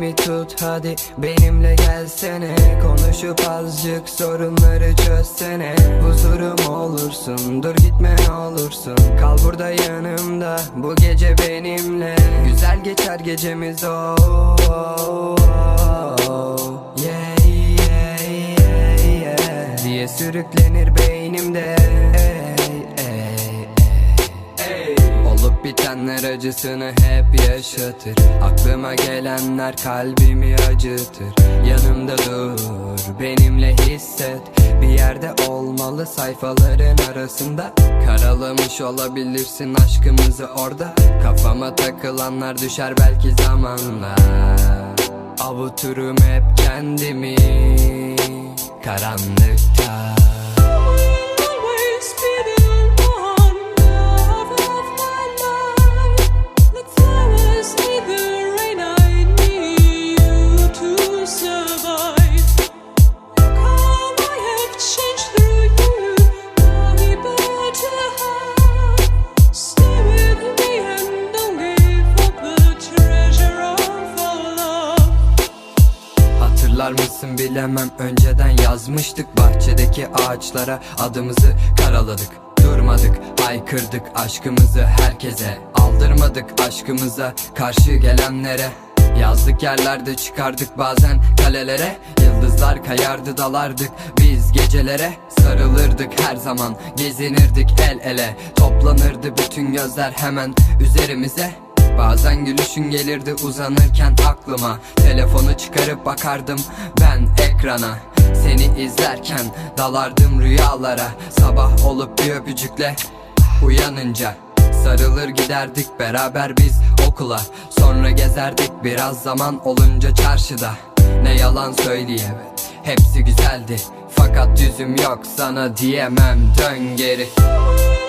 elimi tut hadi benimle gelsene. Konuşup azıcık sorunları çözsene. Huzurum olursun, dur gitme ne olursun. Kal burada yanımda bu gece benimle. Güzel geçer gecemiz oh, oh, oh. Yeah, yeah, yeah, yeah diye sürüklenir beynimde. Olup bitenler acısını hep yaşatır. Aklıma gelenler kalbimi acıtır. Yanımda dur, benimle hisset. Bir yerde olmalı sayfaların arasında. Karalamış olabilirsin aşkımızı orada. Kafama takılanlar düşer belki zamanla. Avuturum hep kendimi karanlıkta. Hatırlar mısın bilemem, önceden yazmıştık. Bahçedeki ağaçlara adımızı karaladık. Durmadık, haykırdık aşkımızı herkese. Aldırmadık aşkımıza karşı gelenlere. Yazlık yerlerde çıkardık bazen kalelere. Yıldızlar kayardı dalardık biz gecelere. Sarılırdık her zaman, gezinirdik el ele. Toplanırdı bütün gözler hemen üzerimize. Bazen gülüşün gelirdi uzanırken aklıma. Telefonu çıkarıp bakardım ben ekrana. Seni izlerken dalardım rüyalara. Sabah olup bir öpücükle uyanınca sarılır giderdik beraber biz okula. Sonra gezerdik biraz zaman olunca çarşıda. Ne yalan söyleyeyim, hepsi güzeldi. Fakat yüzüm yok sana diyemem, dön geri.